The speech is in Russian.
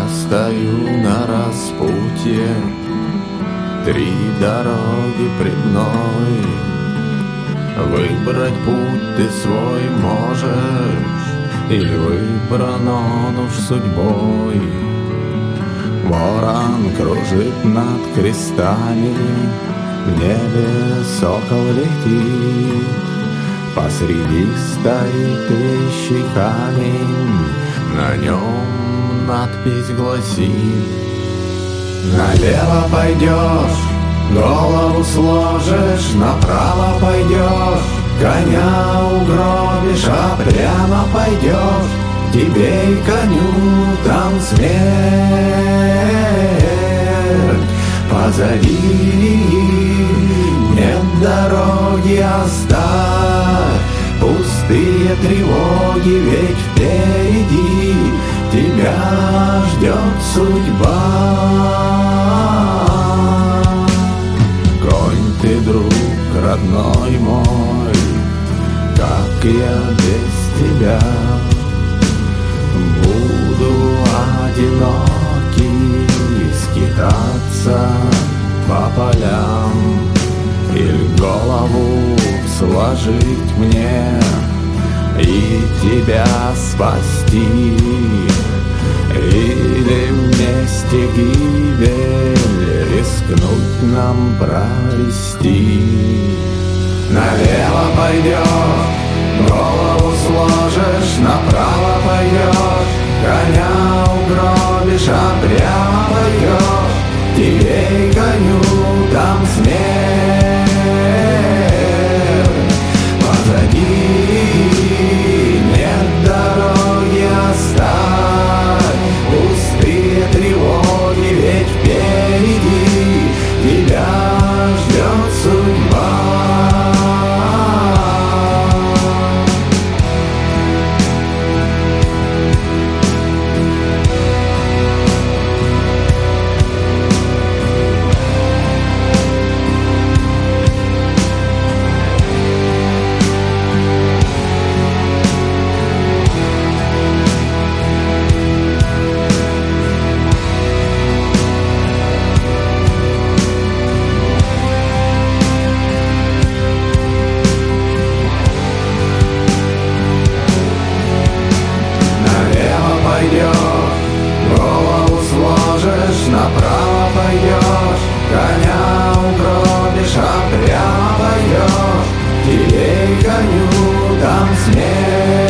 Я стою на распутье, 3 дороги пред мной. Выбрать путь ты свой можешь, или выбран он уж судьбой. Ворон кружит над крестами, в небе сокол летит. Посреди стоит вещий камень, на нем надпись гласит: налево пойдешь, голову сложишь, направо пойдешь, коня угробишь, а прямо пойдешь, тебе и коню там смерть. Позади нет дороги, оставь пустые тревоги, ведь впереди тебя ждет судьба. Конь ты, друг родной мой, как я без тебя буду одинокий скитаться по полям, или голову сложить мне и тебя спасти, или вместе гибель рискнуть нам провести. Налево пойдешь, голову сложишь, направо пойдешь, коня угробишь, а прямо пойдешь, тебе и коню там смерть. Позади нет дороги, оставь пустые тревоги, ведь впереди тебя ждет судьба. Голову сложишь, направо пойдешь, коня угробишь, а прямо пойдешь, тебе и коню там смерть.